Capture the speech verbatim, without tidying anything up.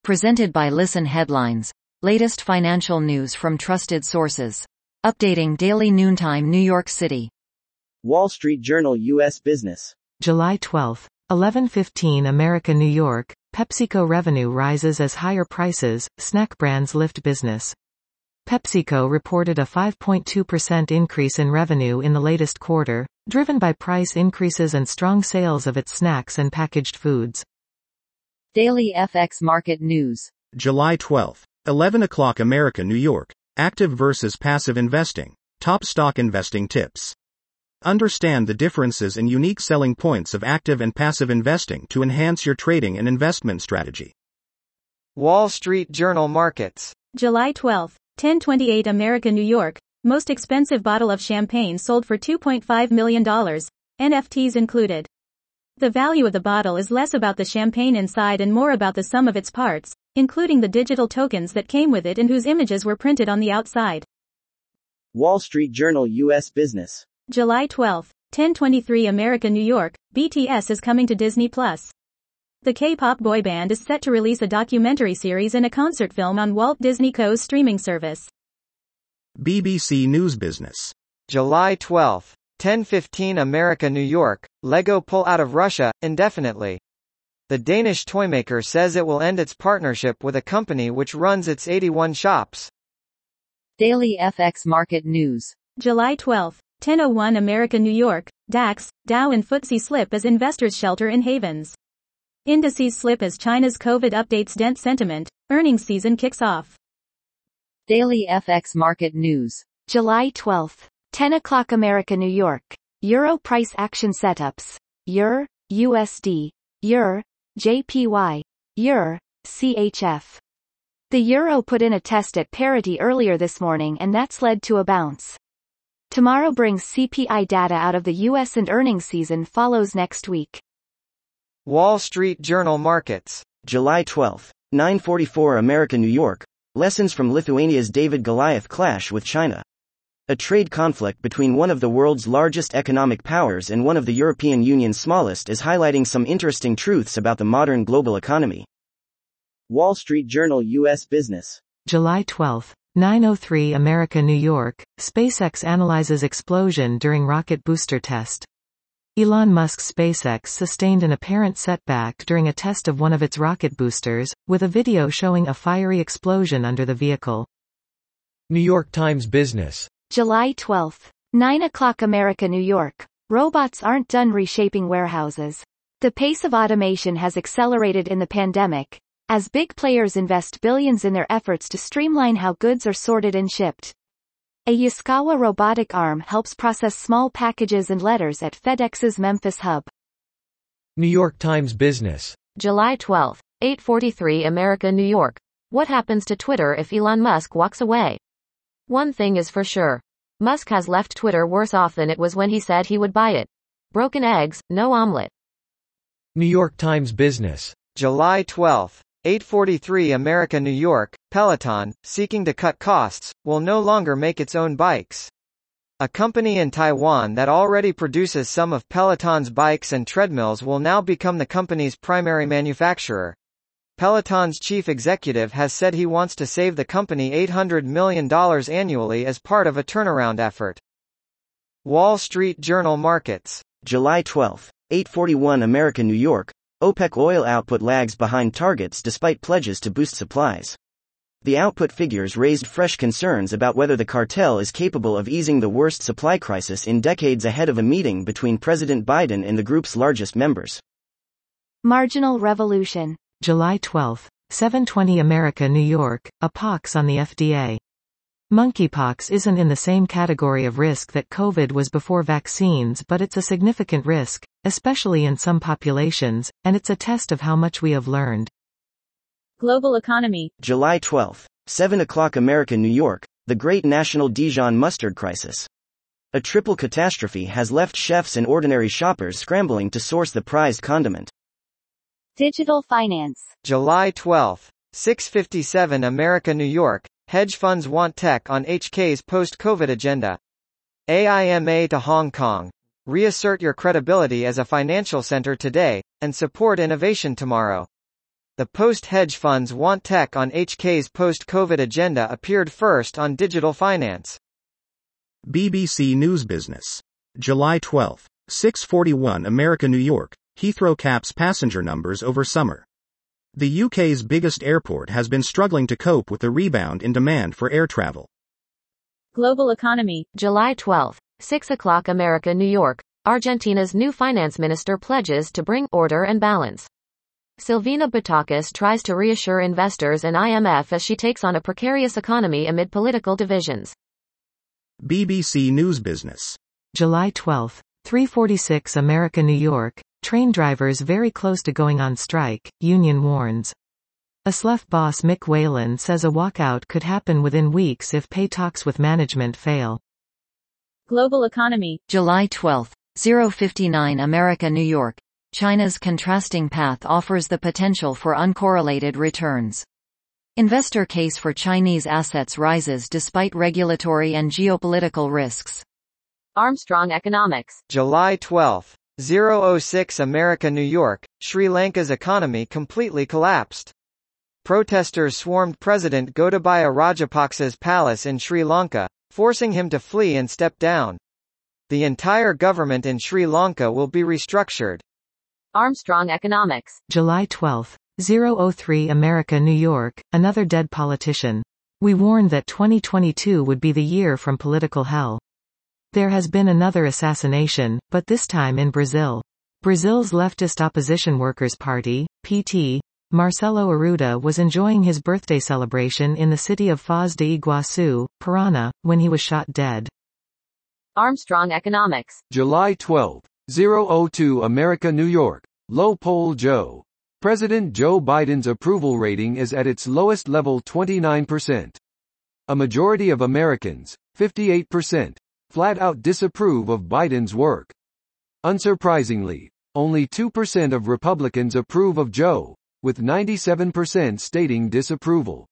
Presented by Listen Headlines. Latest financial news from trusted sources. Updating daily noontime New York City. Wall Street Journal U S Business. July twelfth, eleven fifteen America New York, PepsiCo revenue rises as higher prices, snack brands lift business. PepsiCo reported a five point two percent increase in revenue in the latest quarter, driven by price increases and strong sales of its snacks and packaged foods. Daily F X Market News. July twelfth, eleven o'clock America New York, active versus passive investing, top stock investing tips. Understand the differences and unique selling points of active and passive investing to enhance your trading and investment strategy. Wall Street Journal Markets. July twelfth, ten twenty-eight America New York, most expensive bottle of champagne sold for two point five million dollars, N F Ts included. The value of the bottle is less about the champagne inside and more about the sum of its parts, including the digital tokens that came with it and whose images were printed on the outside. Wall Street Journal U S Business. July twelfth, ten twenty-three America New York, B T S is coming to Disney Plus. The K-pop boy band is set to release a documentary series and a concert film on Walt Disney Co.'s streaming service. B B C News Business. July twelfth, ten fifteen America New York, Lego pull out of Russia, indefinitely. The Danish toymaker says it will end its partnership with a company which runs its eighty-one shops. Daily F X Market News. July twelfth, ten oh one America New York, DAX, Dow and F T S E slip as investors shelter in havens. Indices slip as China's COVID updates dent sentiment, earnings season kicks off. Daily F X Market News. July twelfth, ten o'clock America New York, Euro price action setups, E U R, U S D, E U R, J P Y, E U R, C H F. The euro put in a test at parity earlier this morning and that's led to a bounce. Tomorrow brings C P I data out of the U S and earnings season follows next week. Wall Street Journal Markets. July twelfth, nine forty-four America New York, lessons from Lithuania's David Goliath clash with China. A trade conflict between one of the world's largest economic powers and one of the European Union's smallest is highlighting some interesting truths about the modern global economy. Wall Street Journal U S Business. July twelfth, nine oh three America New York, SpaceX analyzes explosion during rocket booster test. Elon Musk's SpaceX sustained an apparent setback during a test of one of its rocket boosters, with a video showing a fiery explosion under the vehicle. New York Times Business. July twelfth, nine o'clock America New York, robots aren't done reshaping warehouses. The pace of automation has accelerated in the pandemic, as big players invest billions in their efforts to streamline how goods are sorted and shipped. A Yaskawa robotic arm helps process small packages and letters at FedEx's Memphis hub. New York Times Business. July twelfth, eight forty-three America New York. What happens to Twitter if Elon Musk walks away? One thing is for sure. Musk has left Twitter worse off than it was when he said he would buy it. Broken eggs, no omelet. New York Times Business. July twelfth, eight forty-three America New York, Peloton, seeking to cut costs, will no longer make its own bikes. A company in Taiwan that already produces some of Peloton's bikes and treadmills will now become the company's primary manufacturer. Peloton's chief executive has said he wants to save the company eight hundred million dollars annually as part of a turnaround effort. Wall Street Journal Markets. July twelfth, eight forty-one America New York, OPEC oil output lags behind targets despite pledges to boost supplies. The output figures raised fresh concerns about whether the cartel is capable of easing the worst supply crisis in decades ahead of a meeting between President Biden and the group's largest members. Marginal Revolution. July twelfth, seven twenty America New York, a pox on the F D A. Monkeypox isn't in the same category of risk that COVID was before vaccines, but it's a significant risk, especially in some populations, and it's a test of how much we have learned. Global economy. July twelfth, seven o'clock America New York, the Great National Dijon Mustard Crisis. A triple catastrophe has left chefs and ordinary shoppers scrambling to source the prized condiment. Digital finance. July twelfth, six fifty-seven America New York, hedge funds want tech on H K's post-COVID agenda. A I M A to Hong Kong. Reassert your credibility as a financial center today, and support innovation tomorrow. The post-hedge funds want tech on H K's post-COVID agenda appeared first on digital finance. B B C News Business. July twelfth. six forty-one America New York, Heathrow caps passenger numbers over summer. The U K's biggest airport has been struggling to cope with the rebound in demand for air travel. Global economy. July twelfth. six o'clock America New York. Argentina's new finance minister pledges to bring order and balance. Silvina Batakis tries to reassure investors and I M F as she takes on a precarious economy amid political divisions. B B C News Business. July twelfth. three forty-six America New York, train drivers very close to going on strike, union warns. A S L E F boss Mick Whalen says a walkout could happen within weeks if pay talks with management fail. Global economy. July twelfth. zero fifty-nine America New York. China's contrasting path offers the potential for uncorrelated returns. Investor case for Chinese assets rises despite regulatory and geopolitical risks. Armstrong Economics. July twelfth. zero oh six America New York, Sri Lanka's economy completely collapsed. Protesters swarmed President Gotabaya Rajapaksa's palace in Sri Lanka, forcing him to flee and step down. The entire government in Sri Lanka will be restructured. Armstrong Economics. July twelfth. zero oh three America New York, another dead politician. We warned that twenty twenty-two would be the year from political hell. There has been another assassination, but this time in Brazil. Brazil's leftist opposition Workers' Party, P T, Marcelo Arruda was enjoying his birthday celebration in the city of Foz de Iguaçu, Paraná, when he was shot dead. Armstrong Economics. July twelfth. zero oh two America New York, low poll Joe. President Joe Biden's approval rating is at its lowest level twenty-nine percent. A majority of Americans, fifty-eight percent, flat out disapprove of Biden's work. Unsurprisingly, only two percent of Republicans approve of Joe, with ninety-seven percent stating disapproval.